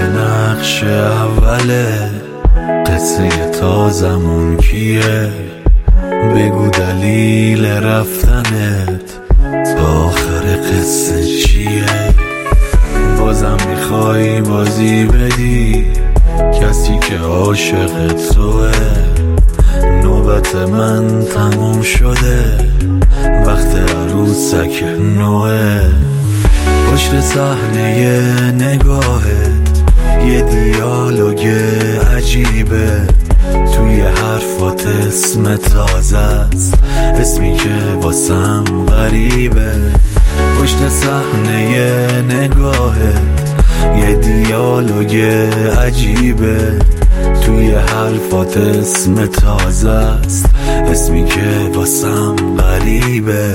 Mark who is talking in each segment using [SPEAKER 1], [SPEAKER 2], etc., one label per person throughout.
[SPEAKER 1] نقش اوله قصه تازمون کیه؟ بگو دلیل رفتنت تا آخر قصه چیه؟ بازم میخوای بازی بدی کسی که عاشق توه؟ نوبت من تموم شده، وقت عروسک نوه. پشت صحنه نگاهت یه دیالوگ عجیبه، توی حرفات اسم تازه است، اسمی که واسم غریبه. پشت صحنه نگاهت یه دیالوگ عجیبه، توی حرفات اسم تازه است، اسمی که واسم غریبه.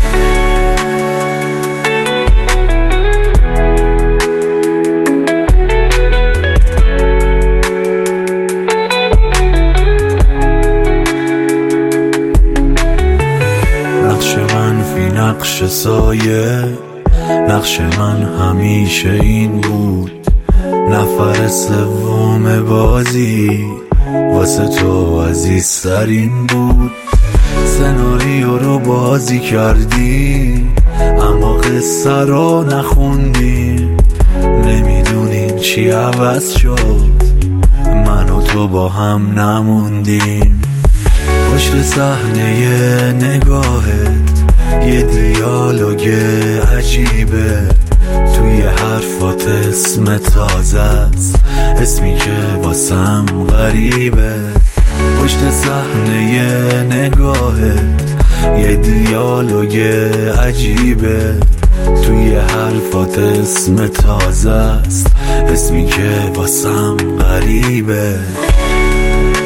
[SPEAKER 1] نقش منفی نقش سایه، نقش من همیشه این بود، نفر سوم بازی واسه تو عزیزترین بود. سناریو رو بازی کردی اما قصه رو نخوندی، نمیدونیم چی عوض شد، من و تو با هم نموندیم. پشت صحنه نگاهت یه دیالوگ عجیبه، توی حرفات اسم تازه است، اسمی که واسم غریبه. پشت صحنه نگاهت یه دیالوگ عجیبه، توی حرفات اسم تازه است، اسمی که واسم غریبه.